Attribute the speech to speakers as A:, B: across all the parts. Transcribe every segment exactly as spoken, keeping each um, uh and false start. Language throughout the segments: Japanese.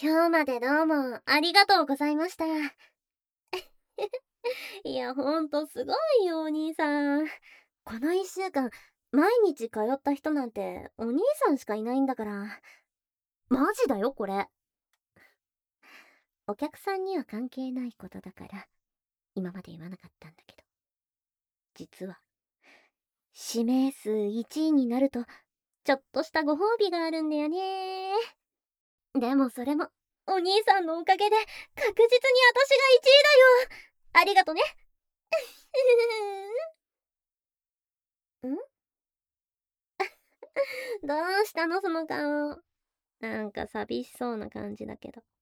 A: 今日までどうもありがとうございました。いや、ほんとすごいよ、お兄さん。このいっしゅうかん、毎日通った人なんてお兄さんしかいないんだから。マジだよ、これ。お客さんには関係ないことだから、今まで言わなかったんだけど。実は、指名数いちいになると、ちょっとしたご褒美があるんだよね。でもそれも、お兄さんのおかげで、確実に私がいちいだよ。ありがとね。んどうしたのその顔。なんか寂しそうな感じだけど。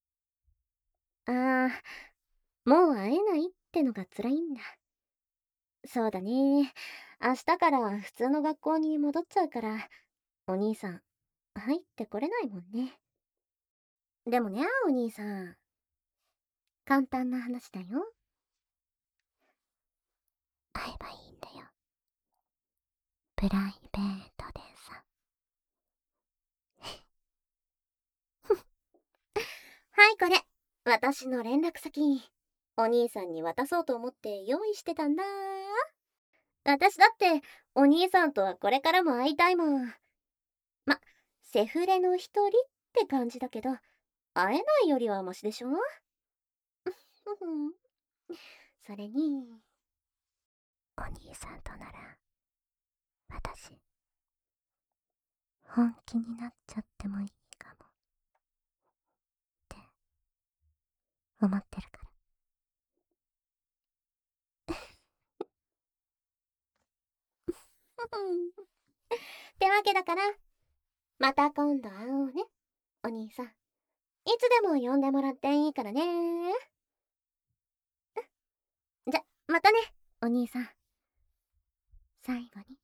A: ああ、もう会えないってのが辛いんだ。そうだね。明日から普通の学校に戻っちゃうから、お兄さん、入ってこれないもんね。でもね、お兄さん。簡単な話だよ。会えばいいんだよ。プライベートでさ。はい、これ。私の連絡先。お兄さんに渡そうと思って用意してたんだ。私だって、お兄さんとはこれからも会いたいもん。ま、セフレの一人って感じだけど、会えないよりはマシでしょ。それに、お兄さんとなら、私、本気になっちゃってもいいかも。って思ってるから。ってわけだから、また今度会おうね、お兄さん。いつでも呼んでもらっていいからね。じゃ、またね、お兄さん。最後に。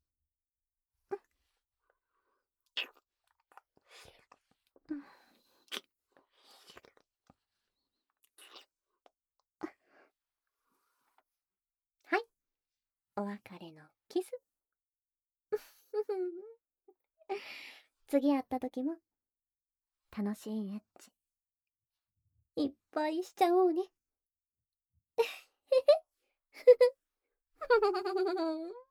A: はい、お別れのキス。次会った時も、楽しいエッチ、いっぱいしちゃおうね。